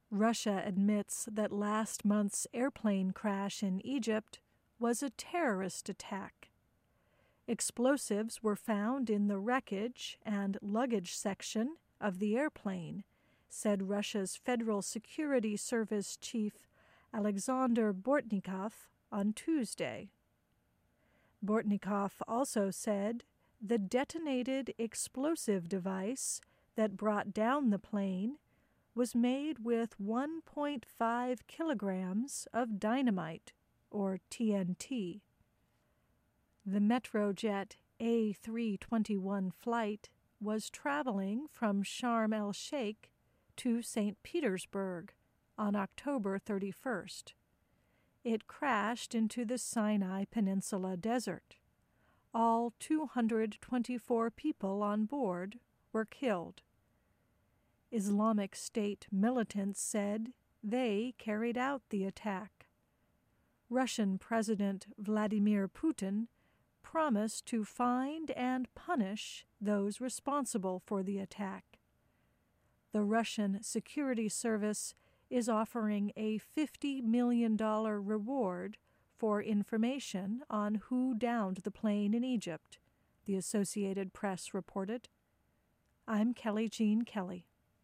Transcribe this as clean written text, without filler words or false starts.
Russia admits that last month's airplane crash in Egypt was a terrorist attack. Explosives were found in the wreckage and luggage section of the airplane, said Russia's Federal Security Service Chief Alexander Bortnikov on Tuesday. Bortnikov also said the detonated explosive device that brought down the plane was made with 1.5 kilograms of dynamite, or TNT. The Metrojet A321 flight was traveling from Sharm el-Sheikh to St. Petersburg on October 31st. It crashed into the Sinai Peninsula desert. All 224 people on board were killed. Islamic State militants said they carried out the attack. Russian President Vladimir Putin promised to find and punish those responsible for the attack. The Russian Security Service is offering a $50 million reward for information on who downed the plane in Egypt, the Associated Press reported. I'm Kelly Jean Kelly.